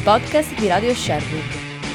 podcast di Radio Sherwood.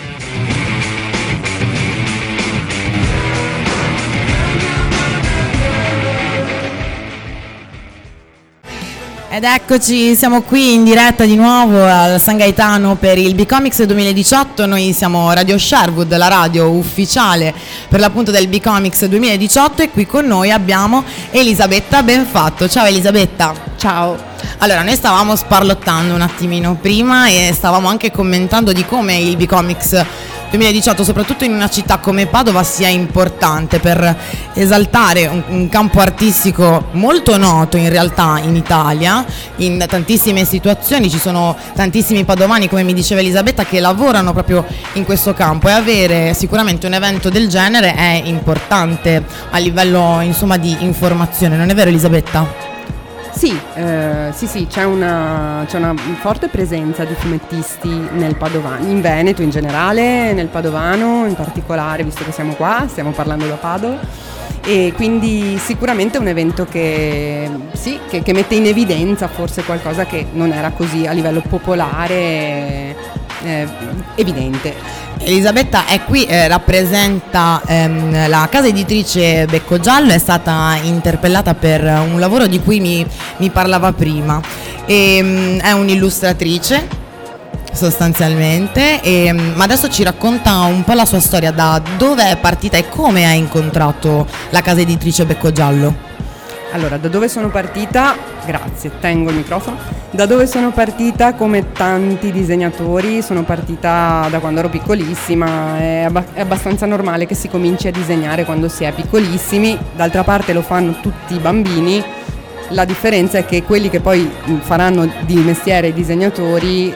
Ed eccoci, siamo qui in diretta di nuovo al San Gaetano per il B-Comics 2018. Noi siamo Radio Sherwood, la radio ufficiale per l'appunto del B-Comics 2018, e qui con noi abbiamo Elisabetta Benfatto. Ciao Elisabetta. Ciao. Allora, noi stavamo sparlottando un attimino prima e stavamo anche commentando di come il B-Comics 2018, soprattutto in una città come Padova, sia importante per esaltare un campo artistico molto noto in realtà in Italia. In tantissime situazioni ci sono tantissimi padovani, come mi diceva Elisabetta, che lavorano proprio in questo campo, e avere sicuramente un evento del genere è importante a livello, insomma, di informazione. Non è vero, Elisabetta? Sì, c'è una forte presenza di fumettisti nel Padovano, in Veneto in generale, nel Padovano in particolare, visto che siamo qua, stiamo parlando da Padova, e quindi sicuramente è un evento che mette in evidenza forse qualcosa che non era così a livello popolare evidente. Elisabetta è qui, rappresenta la casa editrice Beccogiallo, è stata interpellata per un lavoro di cui mi parlava prima. È un'illustratrice sostanzialmente, ma adesso ci racconta un po' la sua storia, da dove è partita e come ha incontrato la casa editrice Beccogiallo. Allora, da dove sono partita? Grazie, tengo il microfono. Da dove sono partita, come tanti disegnatori, sono partita da quando ero piccolissima. È abbastanza normale che si cominci a disegnare quando si è piccolissimi, d'altra parte lo fanno tutti i bambini. La differenza è che quelli che poi faranno di mestiere i disegnatori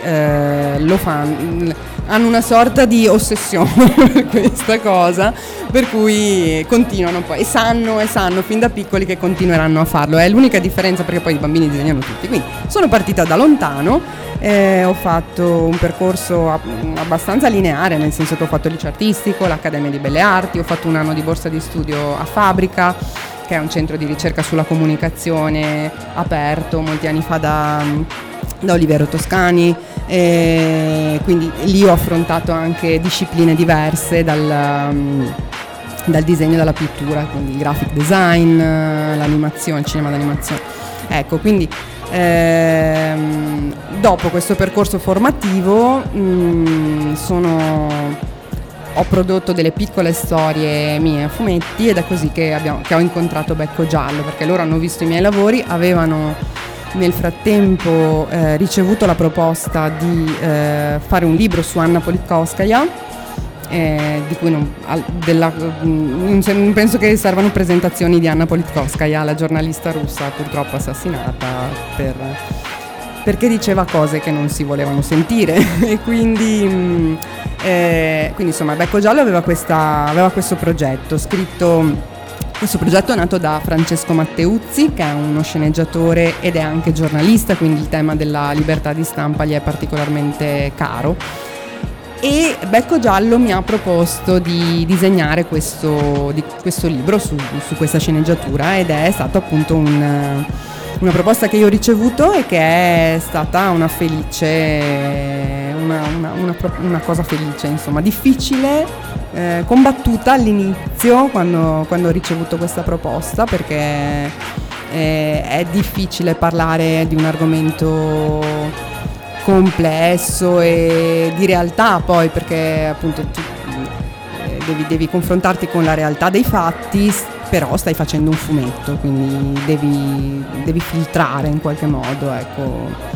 hanno una sorta di ossessione per questa cosa, per cui continuano poi e sanno fin da piccoli che continueranno a farlo. È l'unica differenza, perché poi i bambini disegnano tutti. Quindi sono partita da lontano, ho fatto un percorso abbastanza lineare, nel senso che ho fatto il liceo artistico, l'Accademia di Belle Arti, ho fatto un anno di borsa di studio a Fabrica, che è un centro di ricerca sulla comunicazione aperto molti anni fa da Oliviero Toscani, quindi lì ho affrontato anche discipline diverse, dal disegno e dalla pittura, quindi il graphic design, l'animazione, il cinema d'animazione. Ecco, quindi dopo questo percorso formativo ho prodotto delle piccole storie mie a fumetti, ed è così che ho incontrato Beccogiallo, perché loro hanno visto i miei lavori, avevano nel frattempo ricevuto la proposta di fare un libro su Anna Politkovskaja, di cui non penso che servano presentazioni di Anna Politkovskaja, la giornalista russa purtroppo assassinata perché diceva cose che non si volevano sentire e quindi insomma Beccogiallo aveva questo progetto scritto. Questo progetto è nato da Francesco Matteuzzi, che è uno sceneggiatore ed è anche giornalista, quindi il tema della libertà di stampa gli è particolarmente caro, e Beccogiallo mi ha proposto di disegnare questo libro su questa sceneggiatura, ed è stato appunto una proposta che io ho ricevuto e che è stata una cosa felice, insomma, difficile, combattuta all'inizio quando ho ricevuto questa proposta, perché è difficile parlare di un argomento complesso e di realtà, poi, perché appunto tu devi confrontarti con la realtà dei fatti, però stai facendo un fumetto, quindi devi filtrare in qualche modo, ecco.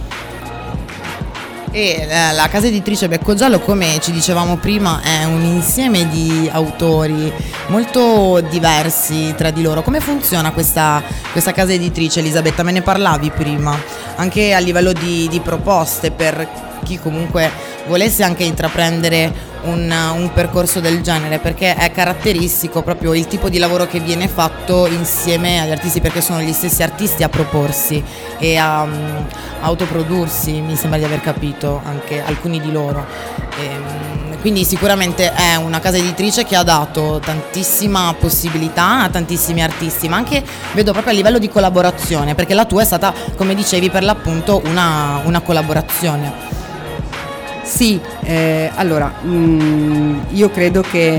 E la casa editrice Beccogiallo, come ci dicevamo prima, è un insieme di autori molto diversi tra di loro. Come funziona questa casa editrice, Elisabetta? Me ne parlavi prima, anche a livello di proposte per chi comunque volesse anche intraprendere un percorso del genere, perché è caratteristico proprio il tipo di lavoro che viene fatto insieme agli artisti, perché sono gli stessi artisti a proporsi e a autoprodursi, mi sembra di aver capito, anche alcuni di loro. Quindi sicuramente è una casa editrice che ha dato tantissima possibilità a tantissimi artisti, ma anche vedo proprio a livello di collaborazione, perché la tua è stata, come dicevi, per l'appunto una collaborazione. Sì, allora io credo che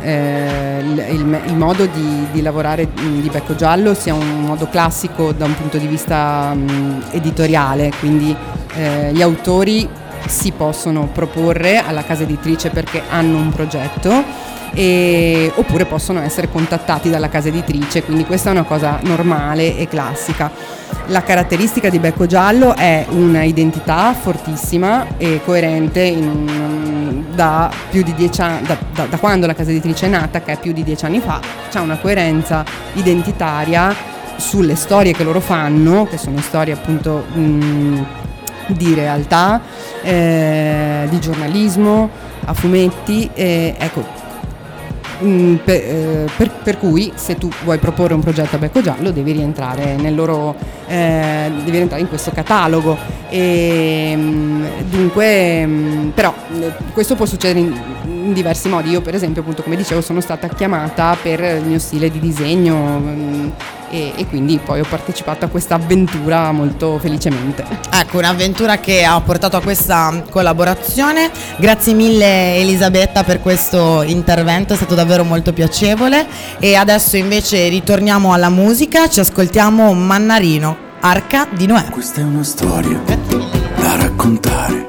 il modo di lavorare di Becco Giallo sia un modo classico da un punto di vista editoriale, quindi gli autori si possono proporre alla casa editrice perché hanno un progetto oppure possono essere contattati dalla casa editrice, quindi questa è una cosa normale e classica. La caratteristica di Becco Giallo è una identità fortissima e coerente da più di 10 anni, da quando la casa editrice è nata, che è più di 10 anni fa. C'è una coerenza identitaria sulle storie che loro fanno, che sono storie appunto di realtà, di giornalismo, a fumetti, ecco. Per cui se tu vuoi proporre un progetto a Becco Giallo devi rientrare devi rientrare in questo catalogo e dunque però questo può succedere in diversi modi. Io per esempio, appunto, come dicevo, sono stata chiamata per il mio stile di disegno e quindi poi ho partecipato a questa avventura molto felicemente. Ecco, un'avventura che ha portato a questa collaborazione. Grazie mille Elisabetta per questo intervento, è stato davvero molto piacevole. E adesso invece ritorniamo alla musica, ci ascoltiamo Mannarino, Arca di Noè. Questa è una storia da raccontare.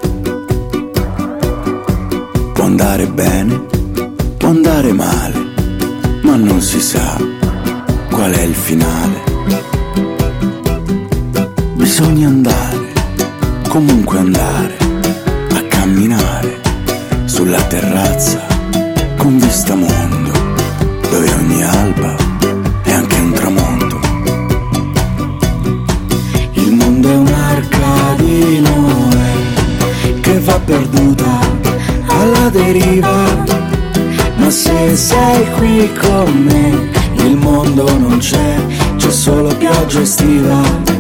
Può andare bene, può andare male, ma non si sa qual è il finale. Bisogna andare, comunque andare, a camminare sulla terrazza con vista mondo, dove ogni alba è anche un tramonto. Il mondo è un'arca di Noè che va perduta alla deriva, ma se sei qui con me il mondo non c'è solo pioggia estiva.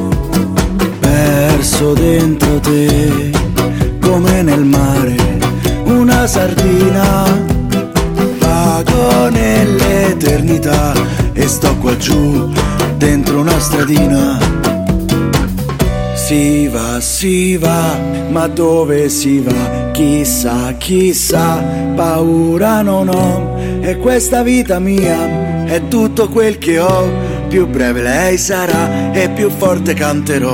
Perso dentro te come nel mare una sardina, vago nell'eternità e sto qua giù dentro una stradina. Si va, ma dove si va? Chissà, chissà, paura non ho, e questa vita mia è tutto quel che ho. Più breve lei sarà e più forte canterò.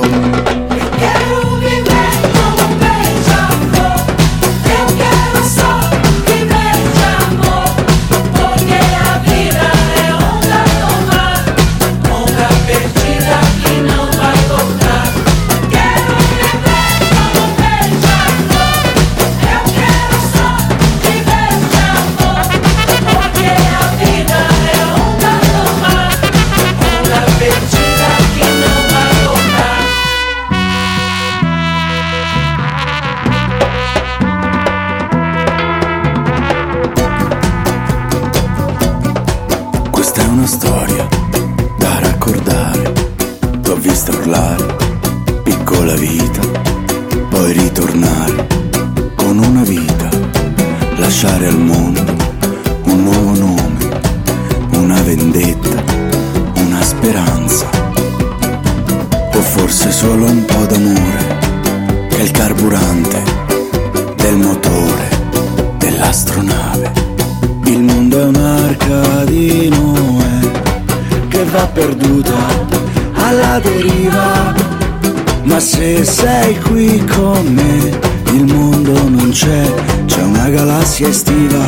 Una storia da raccordare, t'ho vista urlare, piccola vita, poi ritornare con una vita, lasciare al mondo un nuovo nome, una vendetta, una speranza, o forse solo un po' d'amore, che è il carburante del motore dell'astronave. Il mondo è un'arca di Noè che va perduta alla deriva, ma se sei qui con me il mondo non c'è una galassia estiva.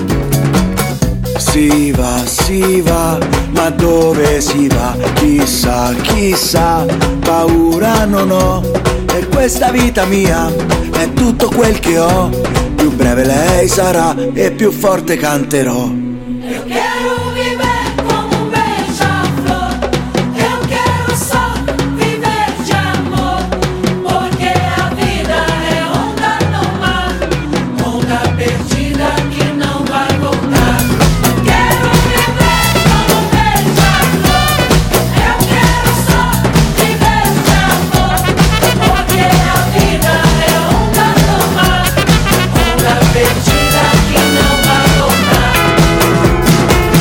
Si va, ma dove si va? Chissà, chissà, paura non ho, e questa vita mia è tutto quel che ho. Più breve lei sarà e più forte canterò. Eu quero viver como beija-flor, eu quero só viver de amor, porque a vida é onda no mar, onda perdida que não vai voltar. Quero viver como beija-flor, eu quero só viver de amor, porque a vida é onda no mar, onda perdida que não vai voltar.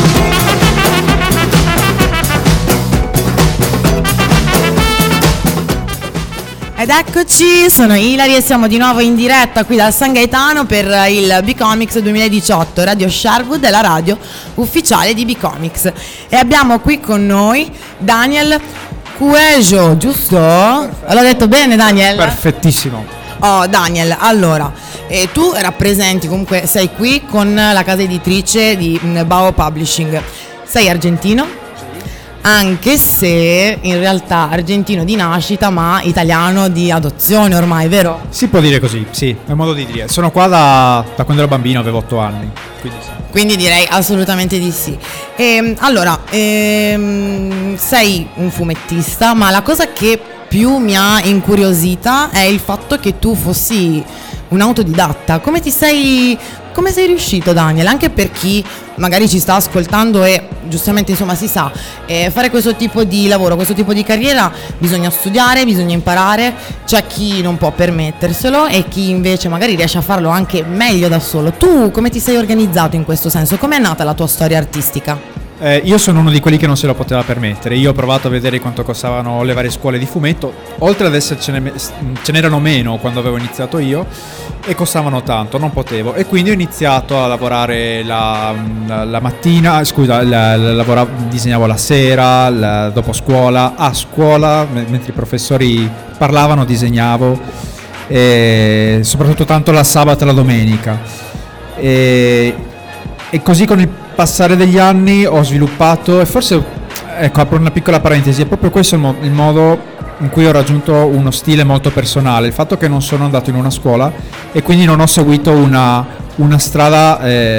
Ed eccoci, sono Ilari e siamo di nuovo in diretta qui dal San Gaetano per il B-Comics 2018. Radio Sherwood è la radio ufficiale di B-Comics. E abbiamo qui con noi Daniel Cuejo, giusto? L'ho detto bene, Daniel? Perfettissimo. Oh, Daniel, allora, tu rappresenti, comunque sei qui con la casa editrice di Bao Publishing. Sei argentino? Anche se in realtà argentino di nascita ma italiano di adozione ormai, vero? Si può dire così, sì, è un modo di dire. Sono qua da quando ero bambino, avevo 8 anni. Quindi sì. Quindi direi assolutamente di sì. Allora, sei un fumettista, ma la cosa che più mi ha incuriosita è il fatto che tu fossi un autodidatta. Come sei riuscito, Daniel? Anche per chi magari ci sta ascoltando e giustamente insomma si sa, fare questo tipo di lavoro, questo tipo di carriera bisogna studiare, bisogna imparare, c'è chi non può permetterselo e chi invece magari riesce a farlo anche meglio da solo. Tu come ti sei organizzato in questo senso? Com'è nata la tua storia artistica? Io sono uno di quelli che non se lo poteva permettere. Io ho provato a vedere quanto costavano le varie scuole di fumetto. Oltre ad essercene ce n'erano meno quando avevo iniziato io e costavano tanto, non potevo. E quindi ho iniziato a lavorare la mattina, disegnavo la sera, dopo scuola, a scuola, mentre i professori parlavano disegnavo, e soprattutto tanto la sabato e la domenica. E così con il passare degli anni ho sviluppato, e forse, ecco, apro una piccola parentesi, è proprio questo il modo in cui ho raggiunto uno stile molto personale, il fatto che non sono andato in una scuola e quindi non ho seguito una strada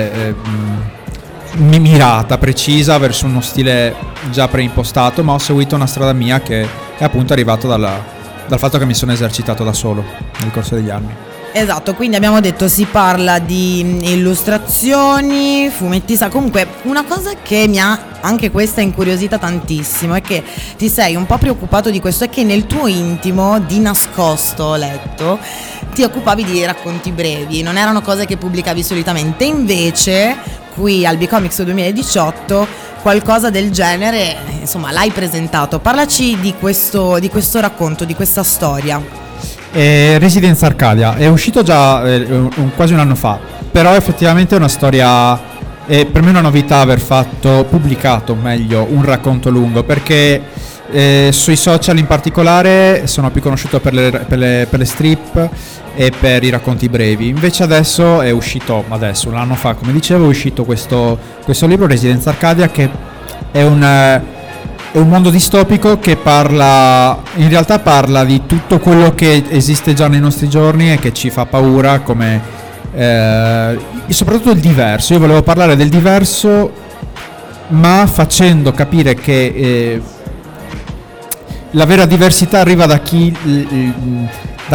mirata, precisa verso uno stile già preimpostato, ma ho seguito una strada mia che è appunto arrivato dal fatto che mi sono esercitato da solo nel corso degli anni. Esatto, quindi abbiamo detto si parla di illustrazioni, fumettista. Comunque una cosa che mi ha anche questa incuriosita tantissimo è che ti sei un po' preoccupato di questo, è che nel tuo intimo, di nascosto, ho letto, ti occupavi di racconti brevi, non erano cose che pubblicavi solitamente, invece qui al B-Comics 2018 qualcosa del genere, insomma, l'hai presentato. Parlaci di questo racconto, di questa storia. Residenza Arcadia è uscito già quasi un anno fa, però effettivamente è una storia, per me è una novità aver pubblicato meglio un racconto lungo, perché sui social in particolare sono più conosciuto per le strip e per i racconti brevi. Invece adesso un anno fa, come dicevo, è uscito questo libro, Residenza Arcadia, che è un mondo distopico che in realtà parla di tutto quello che esiste già nei nostri giorni e che ci fa paura, come soprattutto il diverso. Io volevo parlare del diverso, ma facendo capire che la vera diversità arriva non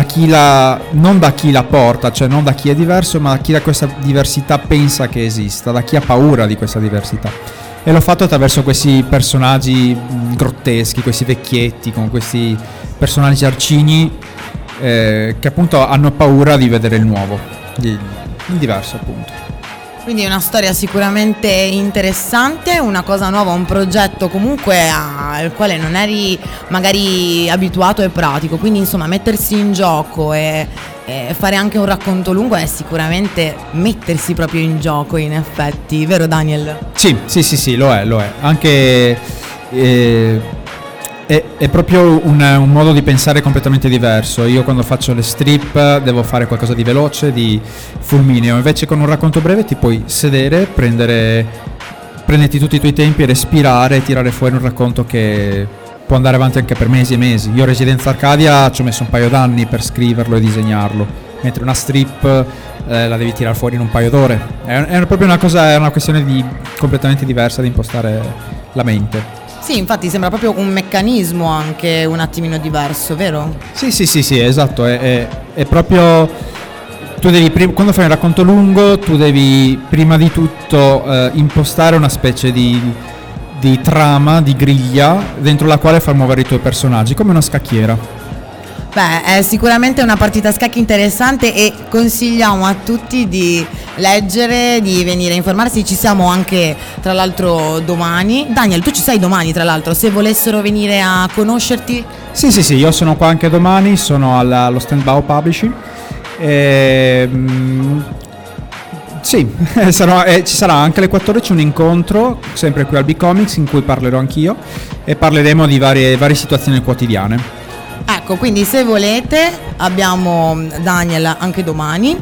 da chi la porta, cioè non da chi è diverso, ma da chi da questa diversità pensa che esista, da chi ha paura di questa diversità. E l'ho fatto attraverso questi personaggi grotteschi, questi vecchietti, con questi personaggi arcigni che appunto hanno paura di vedere il nuovo, il diverso appunto. Quindi è una storia sicuramente interessante, una cosa nuova, un progetto comunque al quale non eri magari abituato e pratico, quindi insomma mettersi in gioco e fare anche un racconto lungo è sicuramente mettersi proprio in gioco, in effetti, vero Daniel? Sì, lo è. Anche è proprio un modo di pensare completamente diverso. Io quando faccio le strip devo fare qualcosa di veloce, di fulmineo, invece con un racconto breve ti puoi sedere, prenderti tutti i tuoi tempi, respirare e tirare fuori un racconto che può andare avanti anche per mesi e mesi. Io Residenza Arcadia ci ho messo un paio d'anni per scriverlo e disegnarlo, mentre una strip la devi tirare fuori in un paio d'ore. È proprio è una questione completamente diversa di impostare la mente. Sì, infatti sembra proprio un meccanismo anche un attimino diverso, vero? Sì, esatto, è proprio, tu devi, quando fai un racconto lungo, tu devi prima di tutto impostare una specie di trama, di griglia, dentro la quale far muovere i tuoi personaggi, come una scacchiera. Beh, è sicuramente una partita a scacchi interessante e consigliamo a tutti di leggere, di venire a informarsi. Ci siamo anche tra l'altro domani. Daniel, tu ci sei domani tra l'altro, se volessero venire a conoscerti? Sì, io sono qua anche domani, sono allo stand Bao Publishing. Sì, ci sarà anche alle 14 un incontro, sempre qui al B-Comics, in cui parlerò anch'io e parleremo di varie situazioni quotidiane. Ecco, quindi se volete abbiamo Daniel anche domani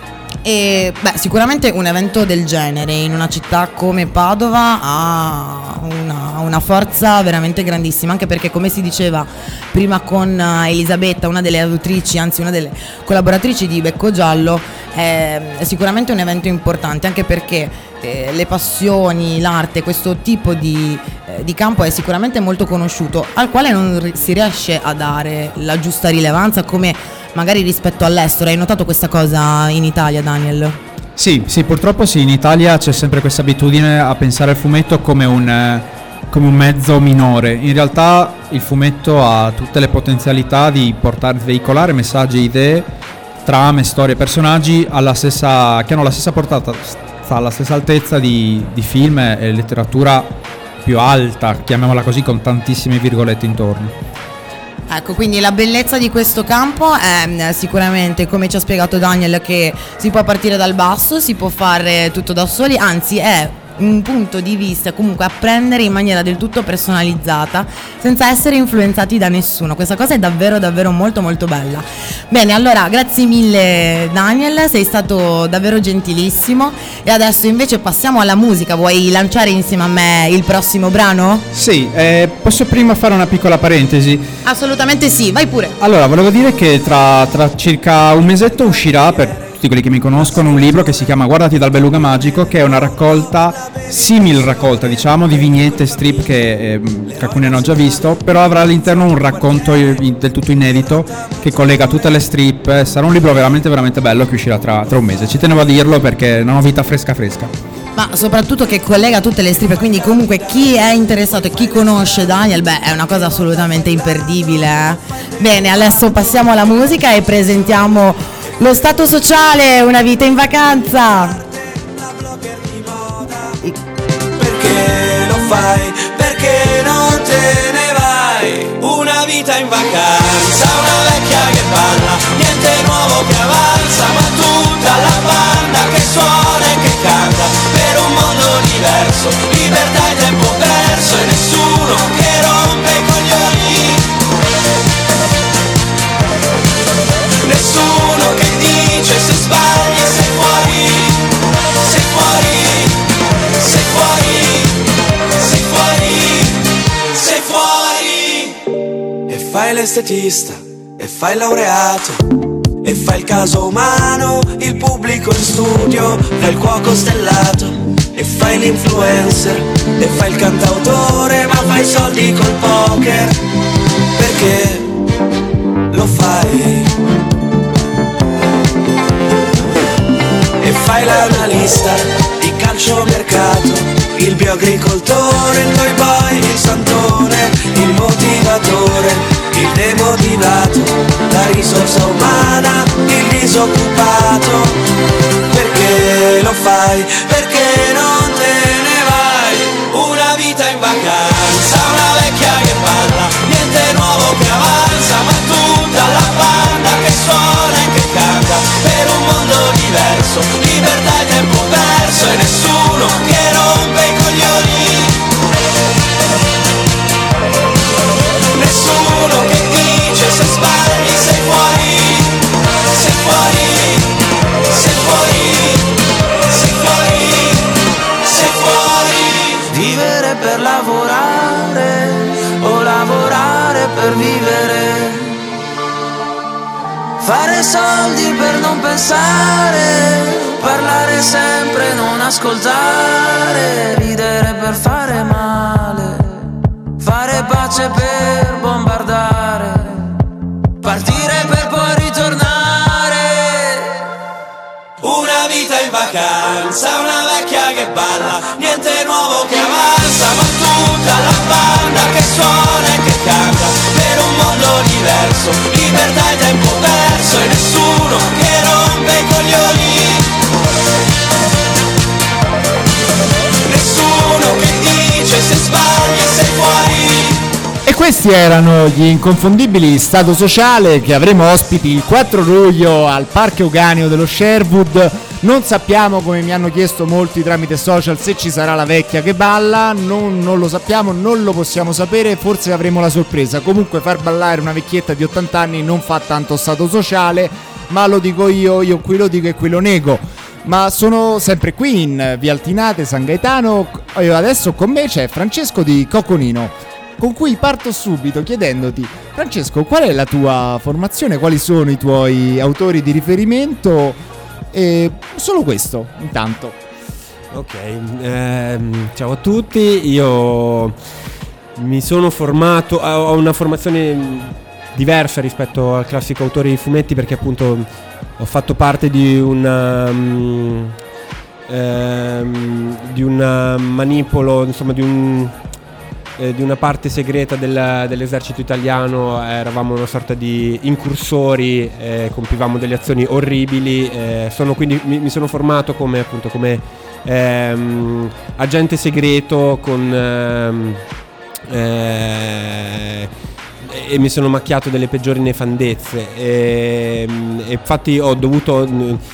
e sicuramente un evento del genere in una città come Padova ha una forza veramente grandissima, anche perché come si diceva prima con Elisabetta, una delle autrici, anzi una delle collaboratrici di Becco Giallo, è sicuramente un evento importante, anche perché le passioni, l'arte, questo tipo di campo è sicuramente molto conosciuto, al quale non si riesce a dare la giusta rilevanza come magari rispetto all'estero. Hai notato questa cosa in Italia, Daniel? Sì, purtroppo sì, in Italia c'è sempre questa abitudine a pensare al fumetto come un mezzo minore. In realtà il fumetto ha tutte le potenzialità di veicolare messaggi, idee, trame, storie, personaggi che hanno la stessa portata, alla stessa altezza di film e letteratura più alta, chiamiamola così, con tantissime virgolette intorno. Ecco, quindi la bellezza di questo campo è sicuramente, come ci ha spiegato Daniel, che si può partire dal basso, si può fare tutto da soli, anzi è un punto di vista comunque apprendere in maniera del tutto personalizzata senza essere influenzati da nessuno. Questa cosa è davvero davvero molto molto bella. Bene, allora grazie mille Daniel, sei stato davvero gentilissimo e adesso invece passiamo alla musica. Vuoi lanciare insieme a me il prossimo brano? Sì, posso prima fare una piccola parentesi? Assolutamente sì, vai pure. Allora, volevo dire che tra circa un mesetto uscirà, per tutti quelli che mi conoscono, un libro che si chiama Guardati dal Beluga Magico, che è una simil raccolta diciamo di vignette e strip che alcuni hanno già visto, però avrà all'interno un racconto del tutto inedito che collega tutte le strip. Sarà un libro veramente veramente bello che uscirà tra un mese. Ci tenevo a dirlo perché è una novità fresca. Ma soprattutto che collega tutte le strip, quindi comunque chi è interessato e chi conosce Daniel, è una cosa assolutamente imperdibile. Perché adesso passiamo alla musica e presentiamo Lo Stato Sociale, Una vita in vacanza. Perché lo fai? Perché non te ne vai? Una vita in vacanza, una vecchia che parla, niente nuovo che avanza, ma tutta la banda che suona e che canta per un mondo diverso, libertà e tempo perso e nessuno che rompe i coglioni, nessuno che dice se sbagli sei fuori, sei fuori, sei fuori, sei fuori, sei fuori. E fai l'estetista, e fai il laureato, e fai il caso umano, il pubblico in studio, fai il cuoco stellato, e fai l'influencer, e fai il cantautore, ma fai soldi col poker, perché lo fai. E fai l'analista di calciomercato, il bioagricoltore, il toy boy, il santone, il motivatore, il demotivato, la risorsa umana, il disoccupato. Perché lo fai? Perché non te ne vai? Una vita in vacanza, una vecchia che parla, niente nuovo che avanza, ma tutta la banda che suona e che canta per un mondo diverso, libertà e tempo perso e nessuno che rompe i coglioni, nessuno che dice se sbagli sei fuori, sei fuori, sei fuori, sei fuori, sei fuori. Vivere per lavorare o lavorare per vivere, fare soldi per non pensare, parlare sempre, non ascoltare, ridere per fare male, fare pace per bombardare, partire per poi ritornare. Una vita in vacanza, una vecchia che balla, niente nuovo che avanza, ma tutta la banda che suona e che canta per un mondo diverso, l'universo, libertà e tempo perso e nessuno che rompe i coglioni. Nessuno che dice se sbagli sei fuori. E questi erano gli inconfondibili Stato Sociale, che avremo ospiti il 4 luglio al Parco Euganeo dello Sherwood. Non sappiamo, come mi hanno chiesto molti tramite social, se ci sarà la vecchia che balla, non lo sappiamo, non lo possiamo sapere, forse avremo la sorpresa. Comunque far ballare una vecchietta di 80 anni non fa tanto Stato Sociale, ma lo dico io qui lo dico e qui lo nego. Ma sono sempre qui in Via Altinate, San Gaetano, e adesso con me c'è Francesco di Coconino, con cui parto subito chiedendoti: Francesco, qual è la tua formazione, quali sono i tuoi autori di riferimento? E solo questo, intanto. Ok, ciao a tutti, io mi sono formato, ho una formazione diversa rispetto al classico autore di fumetti, perché appunto ho fatto parte di un manipolo, insomma di una parte segreta dell'esercito italiano. Eravamo una sorta di incursori, compivamo delle azioni orribili, quindi mi sono formato come agente segreto e mi sono macchiato delle peggiori nefandezze, e infatti ho dovuto,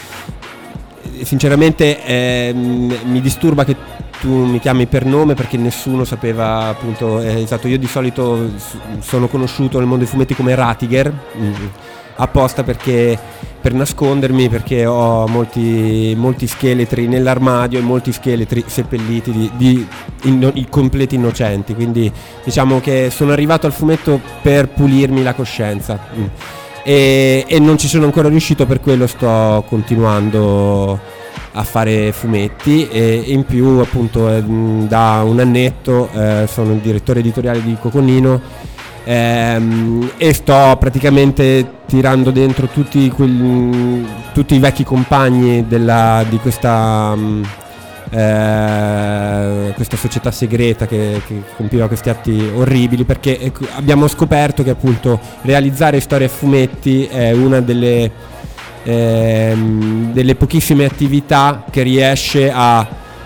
sinceramente mi disturba che tu mi chiami per nome, perché nessuno sapeva appunto, esatto, io di solito sono conosciuto nel mondo dei fumetti come Ratiger, apposta per nascondermi, perché ho molti scheletri nell'armadio e molti scheletri seppelliti di completi innocenti, quindi diciamo che sono arrivato al fumetto per pulirmi la coscienza, e non ci sono ancora riuscito, per quello sto continuando a fare fumetti, e in più appunto da un annetto sono il direttore editoriale di Coconino, e sto praticamente tirando dentro tutti i vecchi compagni di questa società segreta che compiva questi atti orribili, perché abbiamo scoperto che appunto realizzare storie a fumetti è una delle pochissime attività che riesce a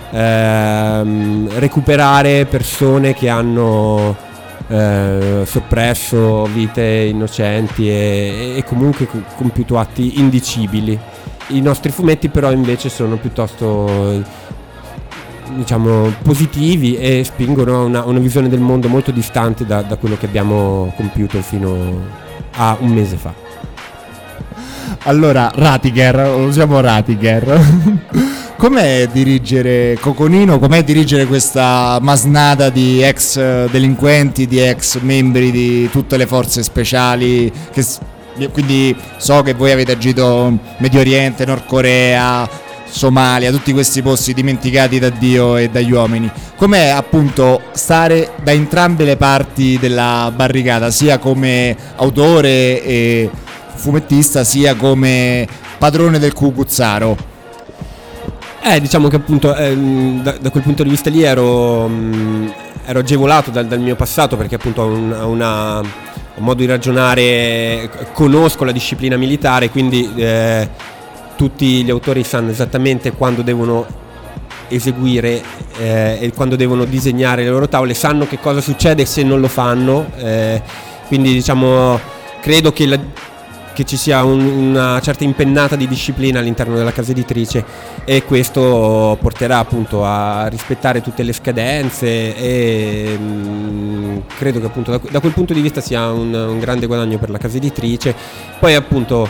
recuperare persone che hanno soppresso vite innocenti e comunque compiuto atti indicibili. I nostri fumetti però invece sono piuttosto, diciamo, positivi e spingono a una visione del mondo molto distante da quello che abbiamo compiuto fino a un mese fa. Allora, Ratiger, usiamo Ratiger. Com'è dirigere Coconino? Com'è dirigere questa masnada di ex delinquenti, di ex membri di tutte le forze speciali? Quindi so che voi avete agito in Medio Oriente, Nord Corea, Somalia, tutti questi posti dimenticati da Dio e dagli uomini. Com'è appunto stare da entrambe le parti della barricata, sia come autore e fumettista, sia come padrone del cucuzzaro? Diciamo che appunto da quel punto di vista lì ero agevolato dal mio passato, perché appunto ho un modo di ragionare, conosco la disciplina militare, quindi tutti gli autori sanno esattamente quando devono eseguire e quando devono disegnare le loro tavole, sanno che cosa succede se non lo fanno, quindi diciamo credo che ci sia una certa impennata di disciplina all'interno della casa editrice, e questo porterà appunto a rispettare tutte le scadenze, e credo che appunto da quel punto di vista sia un grande guadagno per la casa editrice. Poi appunto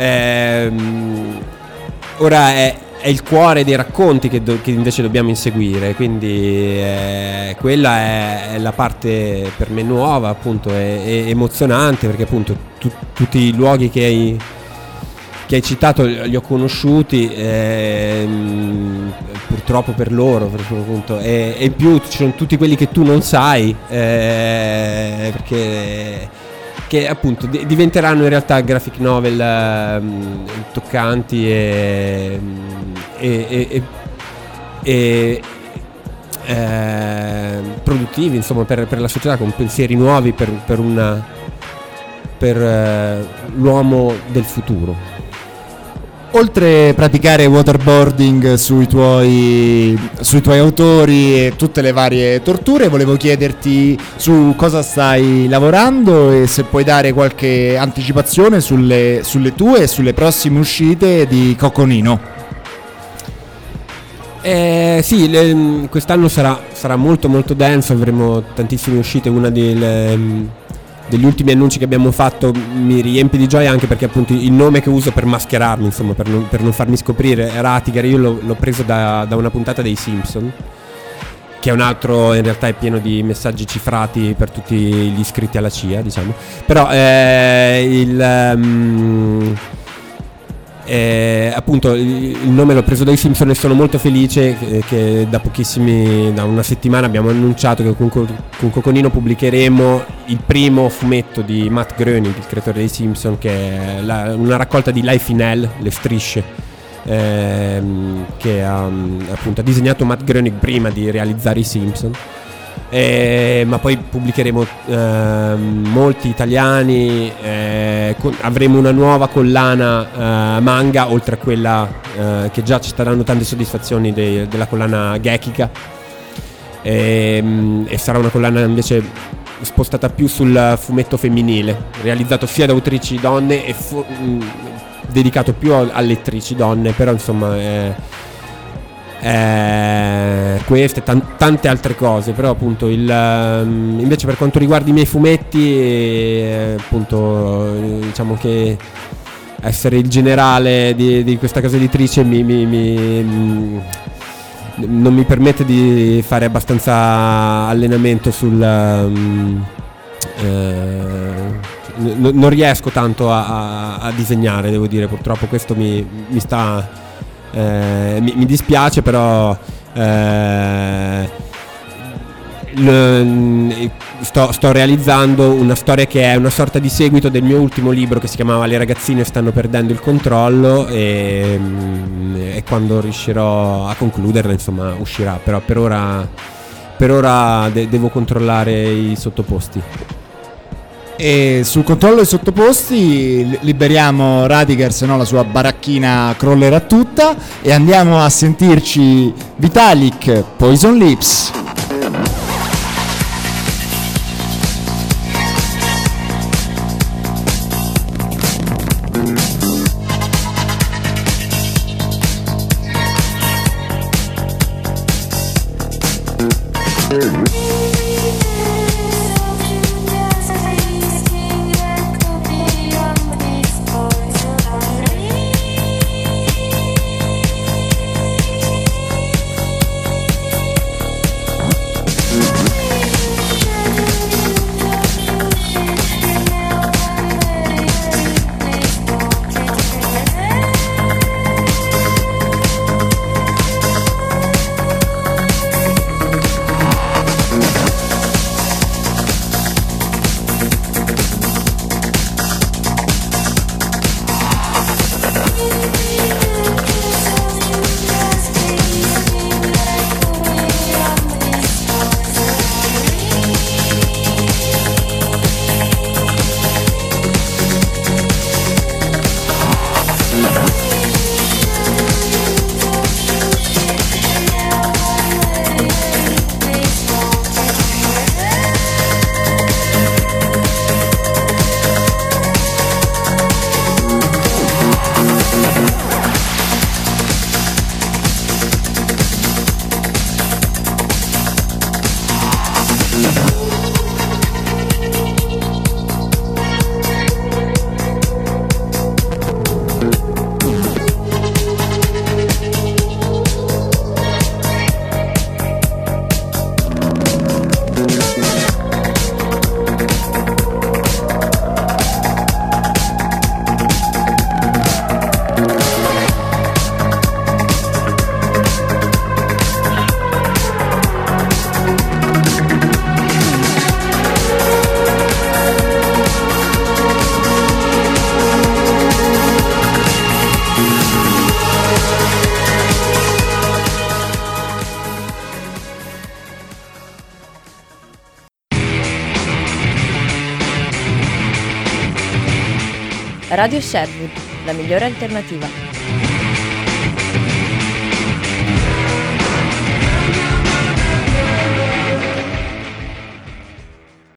ora è il cuore dei racconti che invece dobbiamo inseguire, quindi quella è la parte per me nuova, appunto, è emozionante, perché appunto tutti i luoghi che hai citato li ho conosciuti, purtroppo per loro, appunto, e in più ci sono tutti quelli che tu non sai, perché che appunto diventeranno in realtà graphic novel toccanti e produttivi, insomma, per la società, con pensieri nuovi per per l'uomo del futuro. Oltre a praticare waterboarding sui tuoi autori e tutte le varie torture, volevo chiederti su cosa stai lavorando e se puoi dare qualche anticipazione sulle tue e sulle prossime uscite di Coconino. Sì, quest'anno sarà molto molto denso, avremo tantissime uscite. Una degli ultimi annunci che abbiamo fatto mi riempie di gioia, anche perché appunto il nome che uso per mascherarmi, insomma, per non farmi scoprire, è Ratiger. Io l'ho preso da una puntata dei Simpson, che è un altro, in realtà è pieno di messaggi cifrati per tutti gli iscritti alla CIA, diciamo. Però appunto il nome l'ho preso dai Simpson, e sono molto felice che da una settimana abbiamo annunciato che con Coconino pubblicheremo il primo fumetto di Matt Groening, il creatore dei Simpson, che è una raccolta di Life in Hell, le strisce, che ha disegnato Matt Groening prima di realizzare i Simpson. Ma poi pubblicheremo molti italiani, avremo una nuova collana manga, oltre a quella che già ci sta dando tante soddisfazioni della collana Gekica, e sarà una collana invece spostata più sul fumetto femminile, realizzato sia da autrici donne e dedicato più a lettrici donne, però insomma queste tante altre cose. Però appunto invece per quanto riguarda i miei fumetti, appunto diciamo che essere il generale di questa casa editrice non mi permette di fare abbastanza allenamento non riesco tanto a disegnare, devo dire, purtroppo questo mi sta mi dispiace, però sto realizzando una storia che è una sorta di seguito del mio ultimo libro, che si chiamava Le ragazzine stanno perdendo il controllo, e quando riuscirò a concluderla, insomma, uscirà. Però per ora devo controllare i sottoposti. E sul controllo dei sottoposti liberiamo Ratiger, se no la sua baracchina crollerà tutta, e andiamo a sentirci Vitalik, Poison Lips. Radio Sherwood, la migliore alternativa.